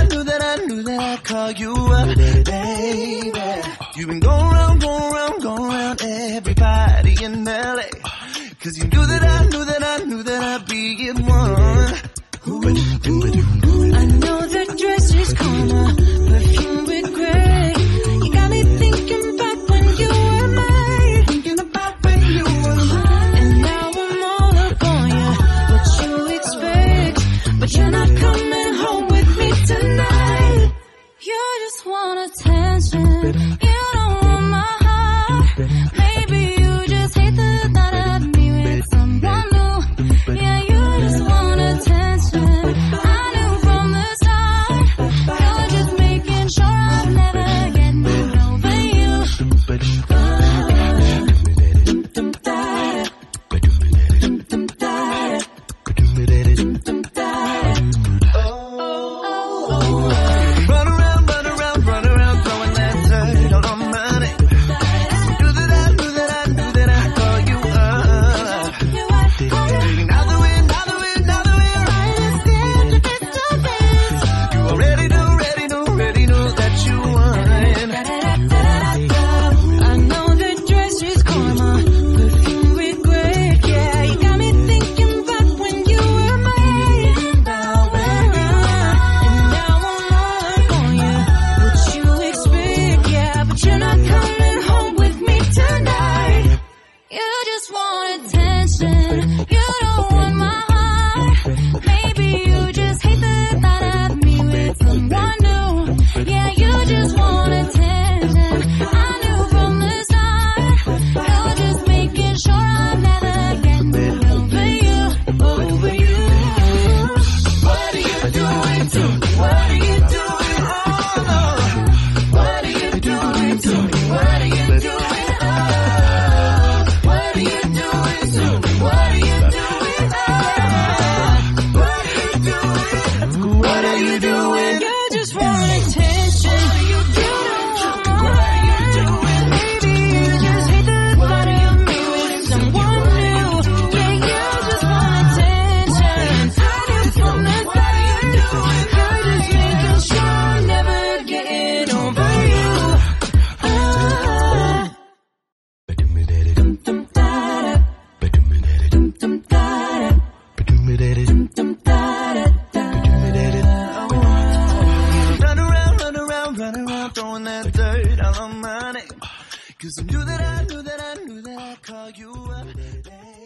knew that I knew that I'd call you up, baby. You've been going around, going around, going around everybody in LA. Cause you knew that I knew that I knew that I'd be in one. I know that dress is karma, perfume regret. You got me thinking about when you were mine. Thinking about when you were mine. And now I'm all up on you, what you expect. But you're not coming home with me tonight. You just want attention, you don't want my heart. Maybe you just hate the thought of me with someone new. Yeah, you just want attention. I knew from the start. You're just making sure I'm never getting over you. Run around, throwing that dirt all on my name. Knew that I knew that I knew that I'd call you up. Now that we're right, let's stand the best of it. You already know that you won. I know that dress is karma, perfume regret. Yeah, you got me thinking back when you were mine. And now I'm all up on you, what you expect. Yeah, but you're not coming home with me tonight. You just want attention, you don't want my heart. Maybe you just hate the thought of me with someone new. Yeah, you just want attention. I knew from the start. You're just making sure I'm never getting over you. Over you. What are you doing to me? What are you doing? Oh, no. What are you doing to me? What are you doing? Oh, what are you doing to me? What are you doing? Oh, what are you doing? What are you doing? You just want attention. You don't want my heart. Maybe you just hate the thought of me with someone new. Yeah, you just want attention. I knew from the start. You're just making sure I'm never getting over you. Run around, throwing that dirt all on my name. Cause I knew that I knew that I'd call you up.